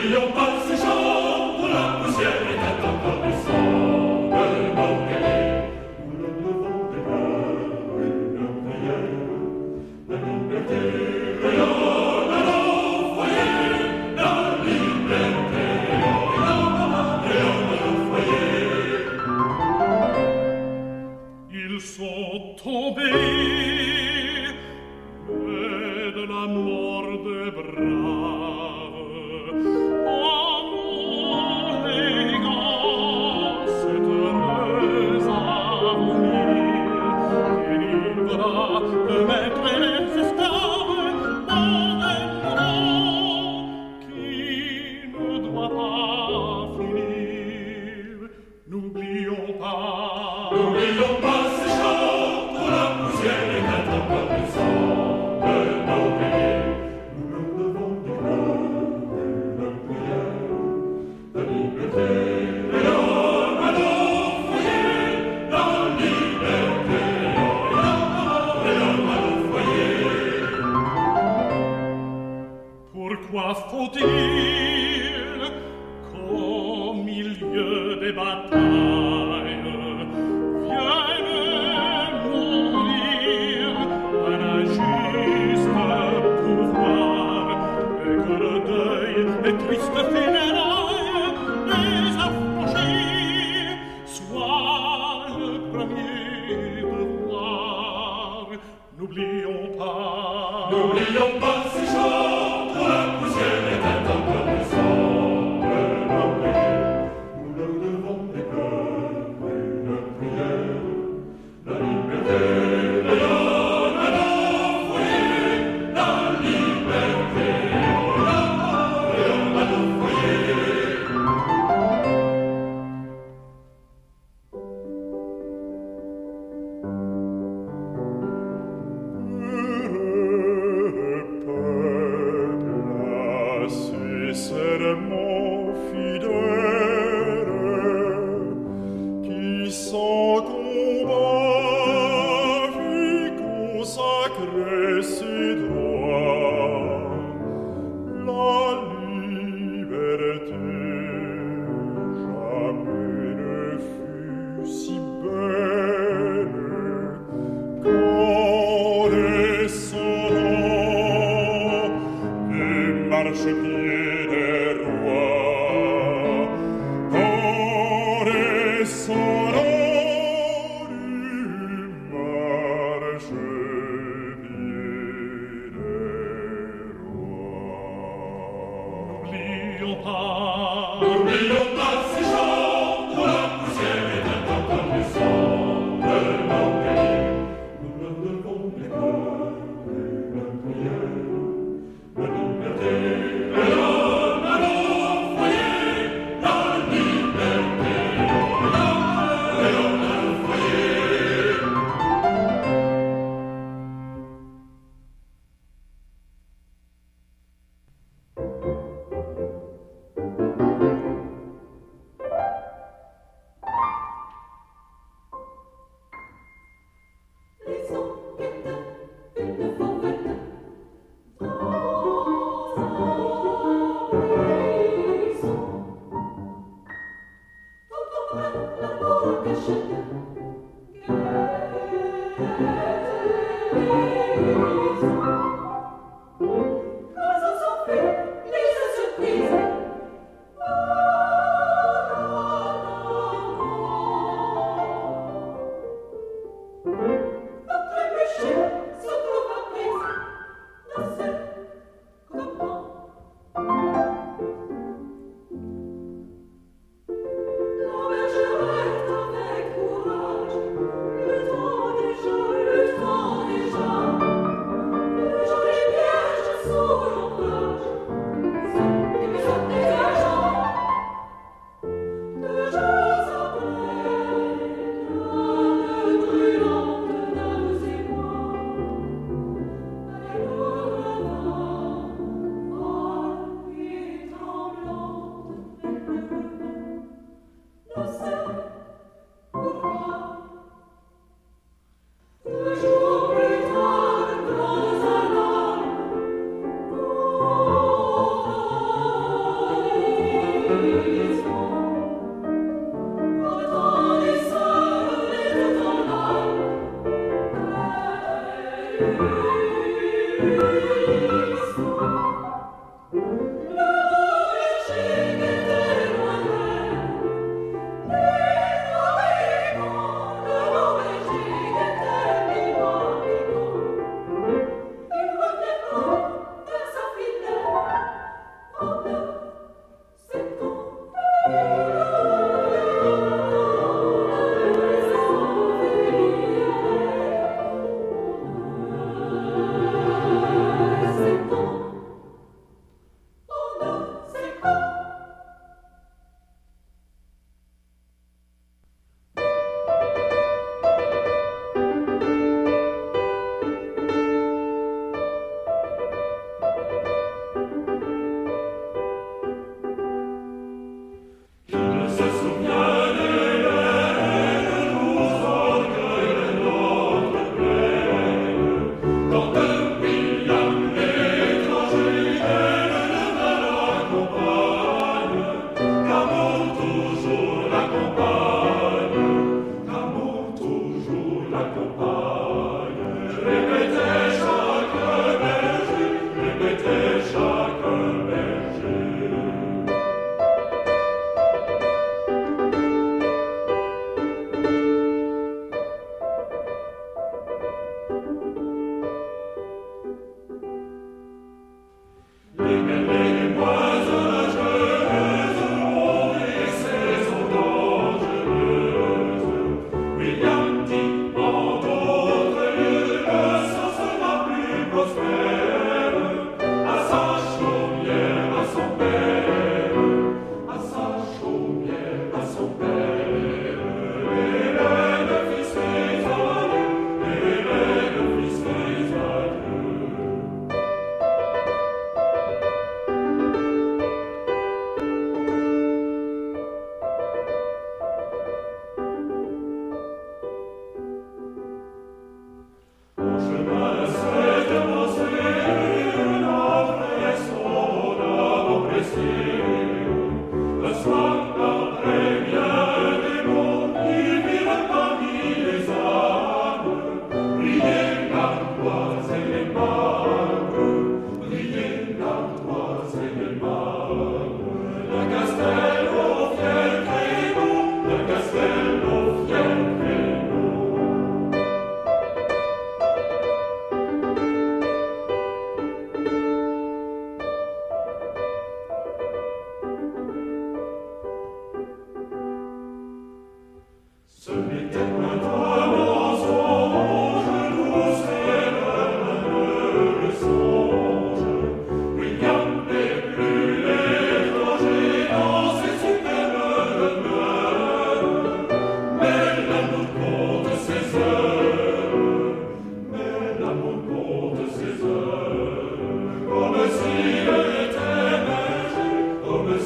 N'oublions pas ces chants dont la poussière est encore le sang de nos cahiers. Nous leur devons des cœurs une prière. La liberté rayonne à nos foyers. La liberté rayonne à nos foyers. Ils sont tombés près de la mort des braves. Oh, les gars, cette heureuse harmonie qui livrera le maître et les esclaves dans un monde qui ne doit pas finir. N'oublions pas ces chants dont la poussière est encore le sang de nos cahiers. Nous leur devons des cœurs une prière. La liberté rayonne à nos foyers. La liberté rayonne à nos foyers. Pourquoi faut-il qu'au milieu des batailles vienne mourir un injuste pouvoir et que le deuil des tristes funérailles des affranchis soit le premier devoir? N'oublions pas ces chants dont la poussière est encore le sang de nos cahiers. Nous leur devons des cœurs une prière. La liberté rayonne à nos foyers. La liberté rayonne à nos foyers. Peuple serment fidèle qui sans combat vit consacrer ses droits. La liberté jamais ne fut si belle qu'en descendant du marchepied des rois, en descendant du marchepied des rois. N'oublions pas ces chants dont la poussière est encore le sang de nos cahiers. Nous leur devons des cœurs une prière. La liberté rayonne à nos foyers. La liberté rayonne à nos foyers.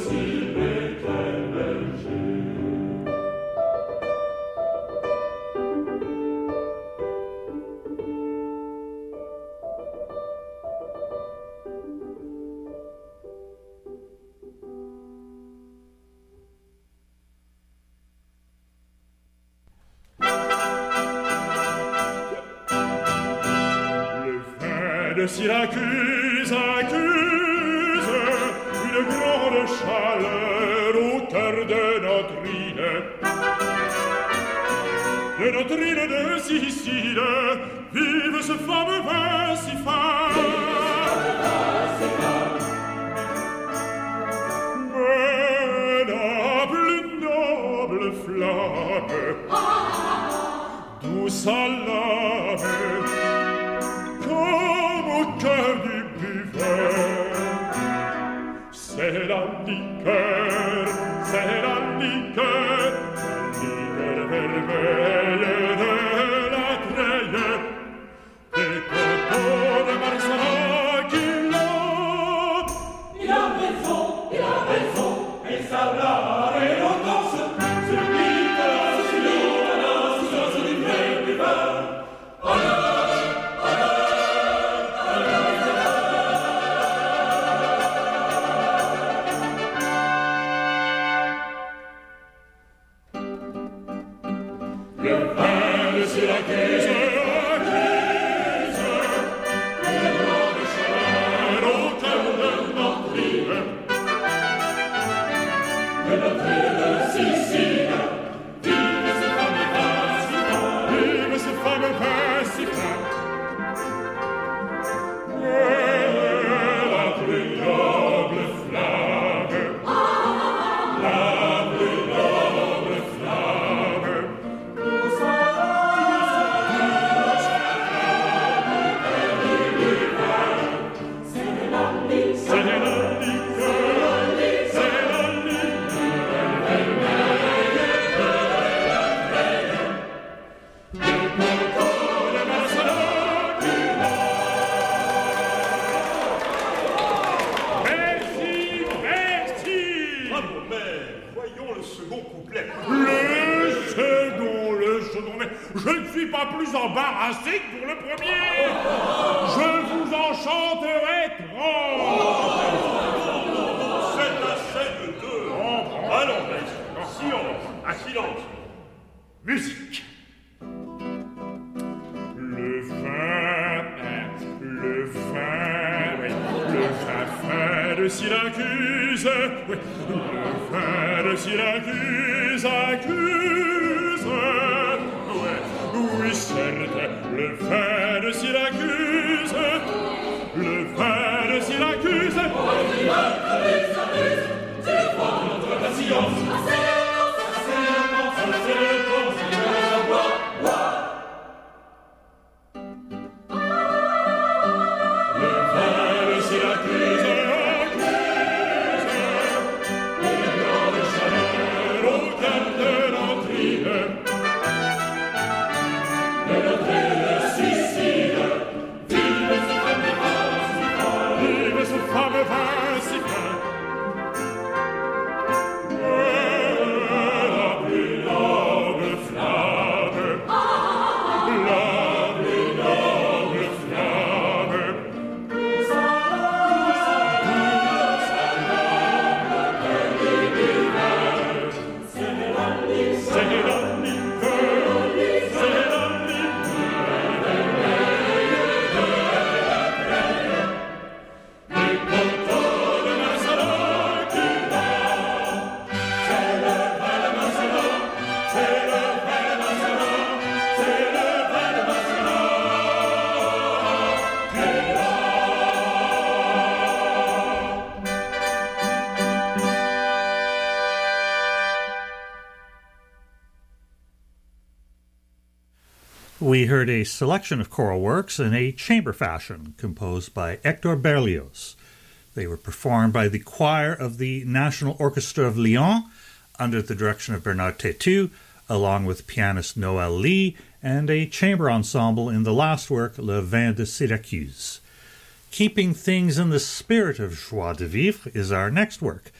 De Syracuse accuse une grande chaleur au cœur de notre île de Sicile. Vive ce fameux vin si fin, mais la plus noble flamme, d'où salade au cœur du buveur, c'est la liqueur vermeille de la treille, des coteaux de Marsala qui l'ont. Il a raison, et ça l'a éloquence, celui de la silence du vrai buveur. Je ne suis pas plus embarrassé que pour le premier. Je vous en chanterai 30. C'est assez de deux. Allons, silence, silence. Musique. Le vin fin de Syracuse, oui, le vin de Syracuse accuse. Oui, certes, le vin de Syracuse, le vin de Syracuse. C'est le vin de notre patience. Le vin de Syracuse accuse une grande chaleur au cœur de notre île. We heard a selection of choral works in a chamber fashion composed by Hector Berlioz. They were performed by the choir of the National Orchestra of Lyon under the direction of Bernard Tétu, along with pianist Noël Lee and a chamber ensemble in the last work, Le Vin de Syracuse. Keeping things in the spirit of joie de vivre is our next work,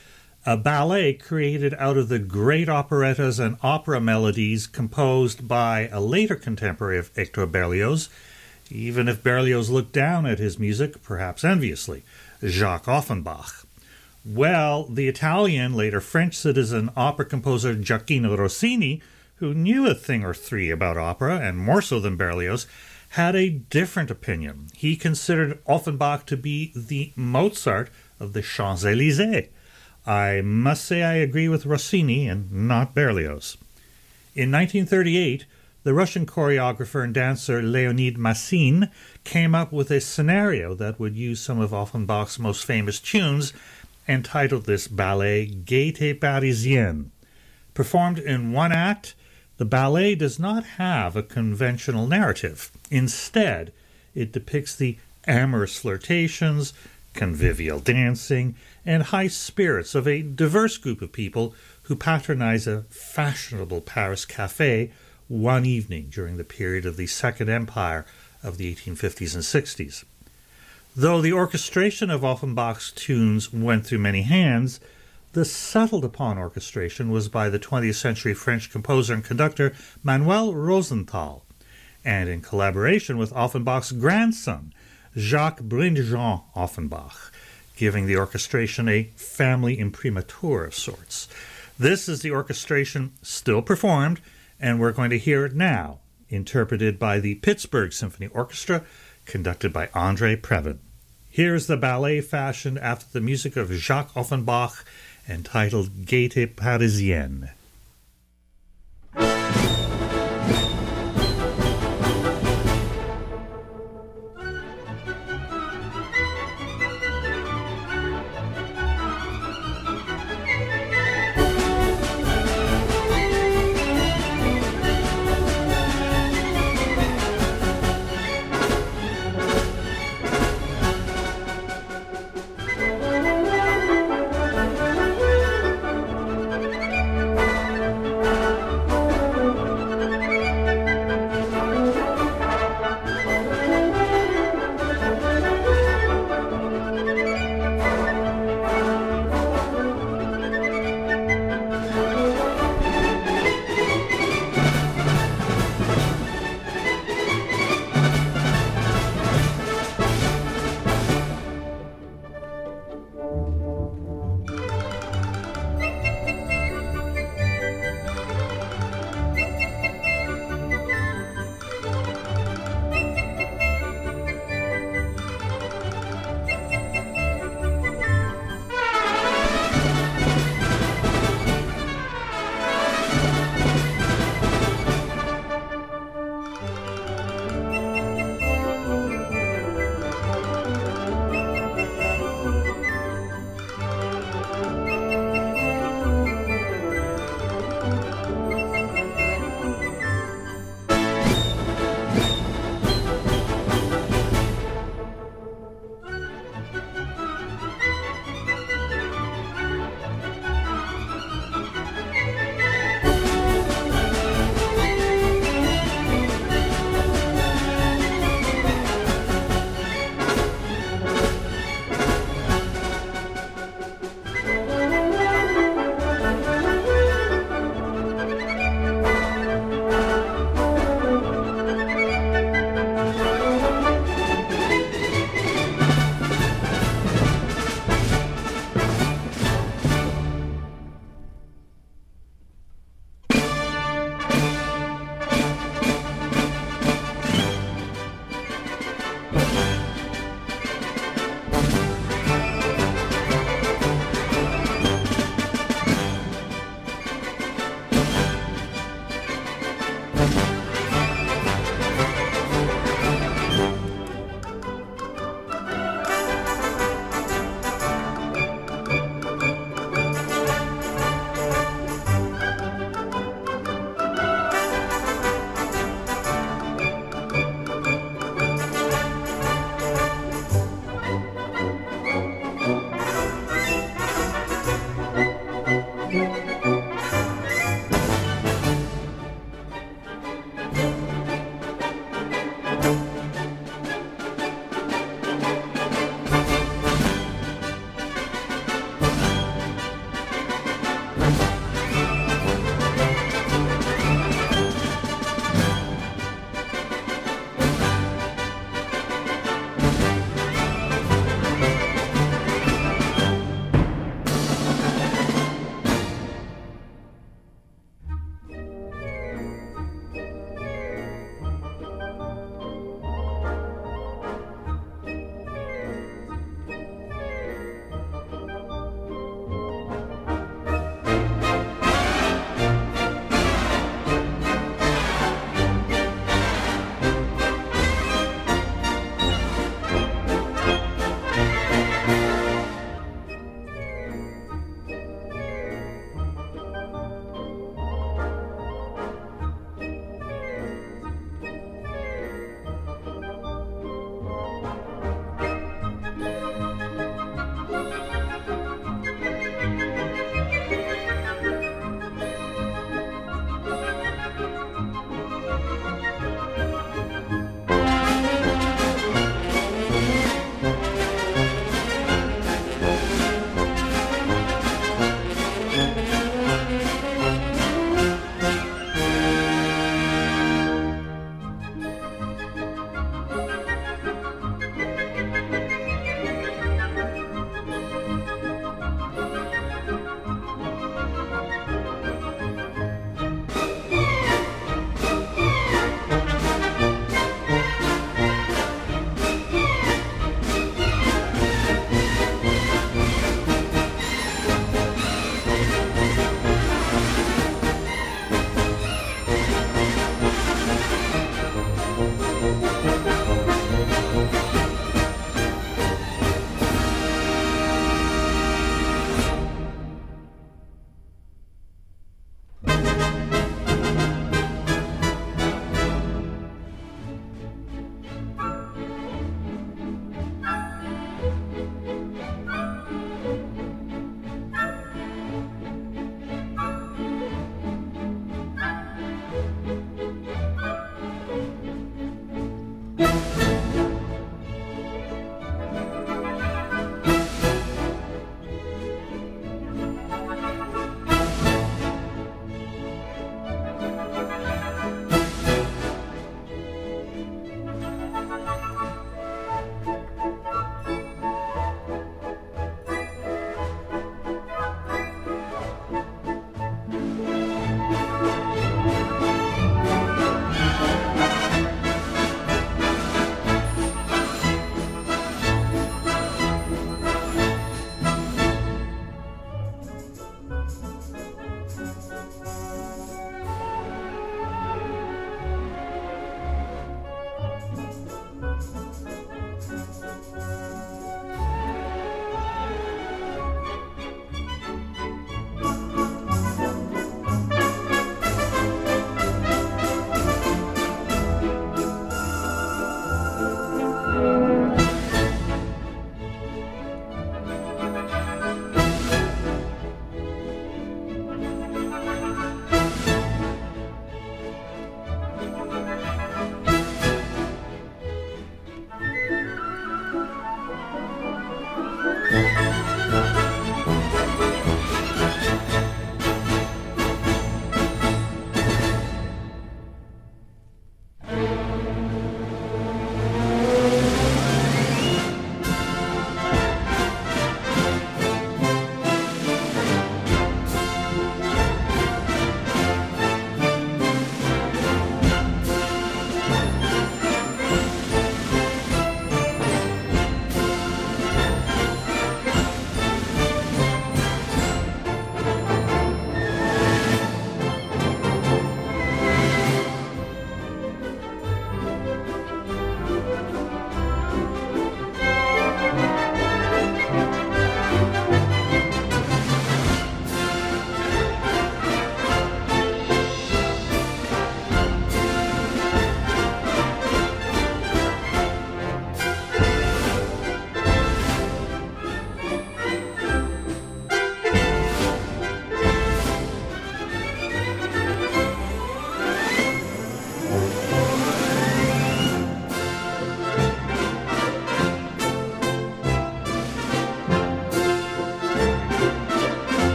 a ballet created out of the great operettas and opera melodies composed by a later contemporary of Hector Berlioz, even if Berlioz looked down at his music, perhaps enviously, Jacques Offenbach. Well, the Italian, later French citizen opera composer Gioacchino Rossini, who knew a thing or three about opera, and more so than Berlioz, had a different opinion. He considered Offenbach to be the Mozart of the Champs-Élysées. I must say I agree with Rossini and not Berlioz. In 1938, the Russian choreographer and dancer Leonid Massine came up with a scenario that would use some of Offenbach's most famous tunes and titled this ballet Gaieté Parisienne. Performed in one act, the ballet does not have a conventional narrative. Instead, it depicts the amorous flirtations, convivial dancing, and high spirits of a diverse group of people who patronize a fashionable Paris café one evening during the period of the Second Empire of the 1850s and 60s. Though the orchestration of Offenbach's tunes went through many hands, the settled-upon orchestration was by the 20th century French composer and conductor Manuel Rosenthal, and in collaboration with Offenbach's grandson, Jacques Brindjean Offenbach, giving the orchestration a family imprimatur of sorts. This is the orchestration still performed, and we're going to hear it now, interpreted by the Pittsburgh Symphony Orchestra, conducted by André Previn. Here's the ballet fashioned after the music of Jacques Offenbach, entitled Gaieté Parisienne.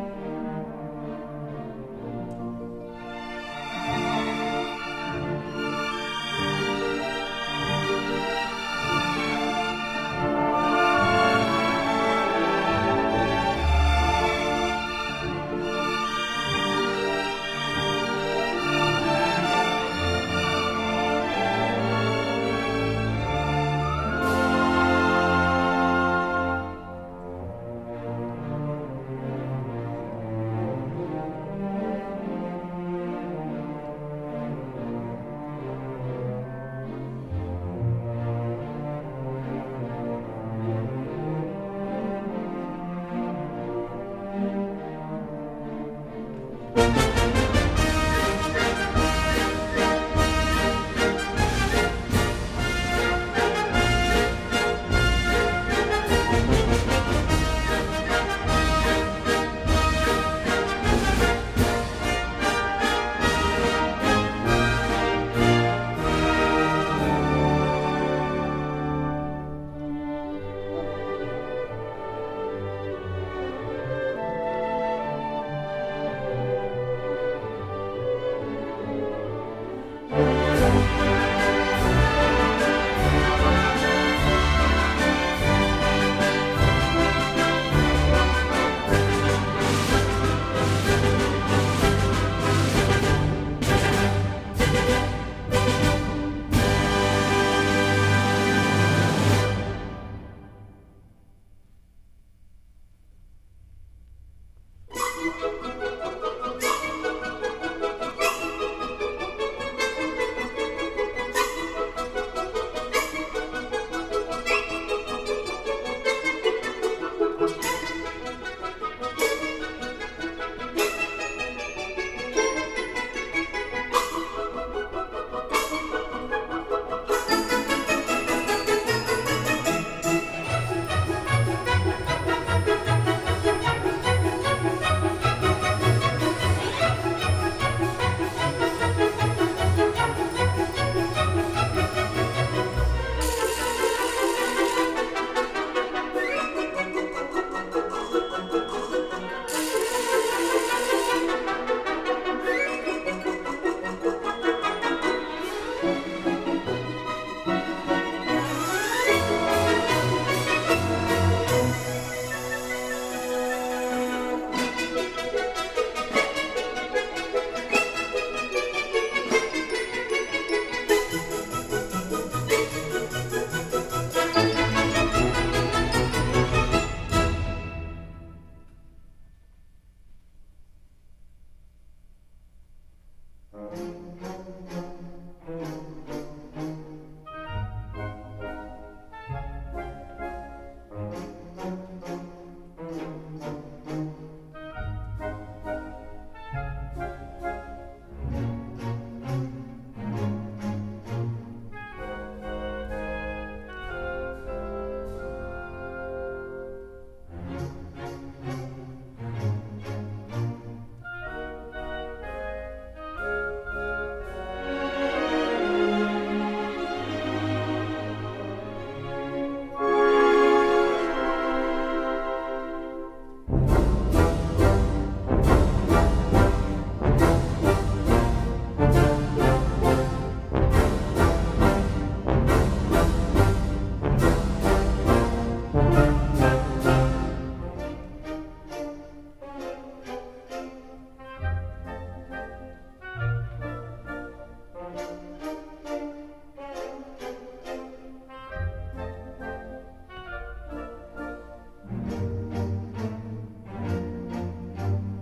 Thank you.